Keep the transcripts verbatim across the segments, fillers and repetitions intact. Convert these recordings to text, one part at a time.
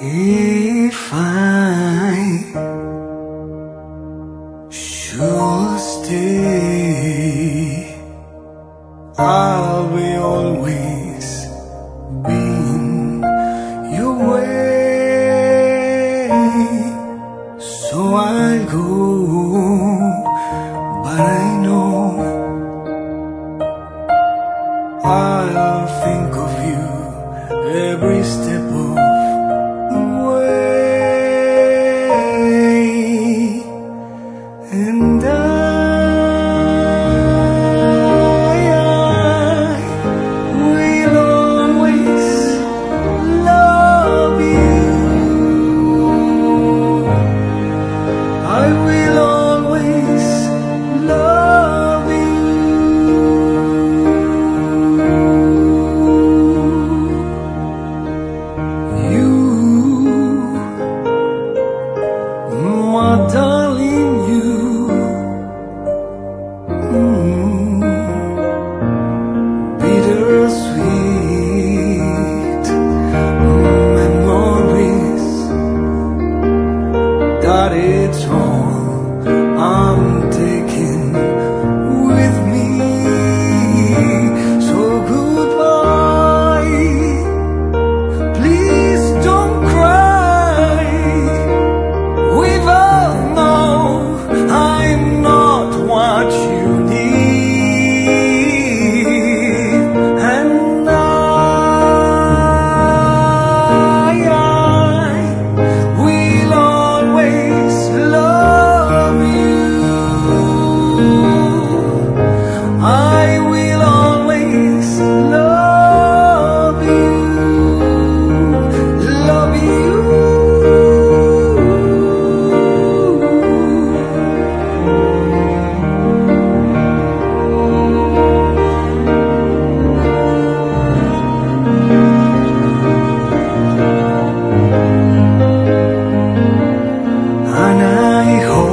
If I should stay, I'll be always be in your way. So I'll go, but I know I'll think of you every step of the way, and I, I will always love you. I will always love you. My darling, you, mm, bittersweet memories, that it's all I'm taking with me. So goodbye, please don't cry. We've all known I'm not what you need, and I, I will always love you. I will always love you, love you. And I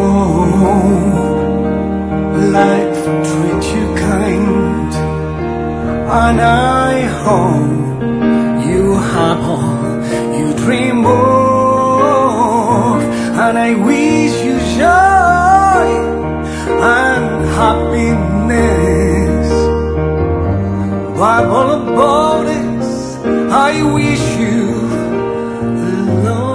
hope life treats you kind, and I hope you have all you dream of, and I wish you joy and happiness. But all about this, I wish you love.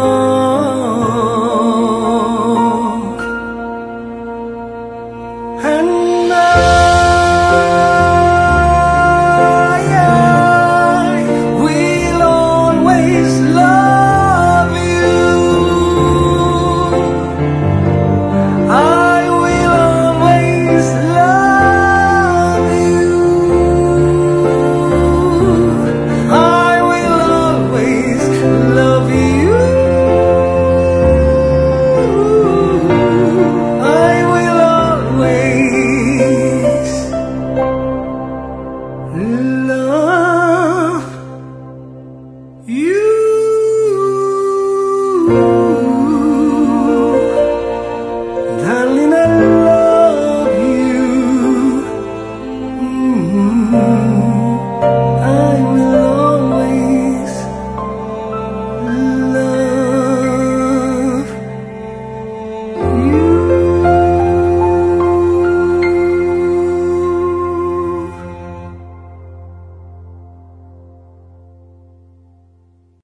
And I, I will always love you. I will always love you. I will always love you. I will always love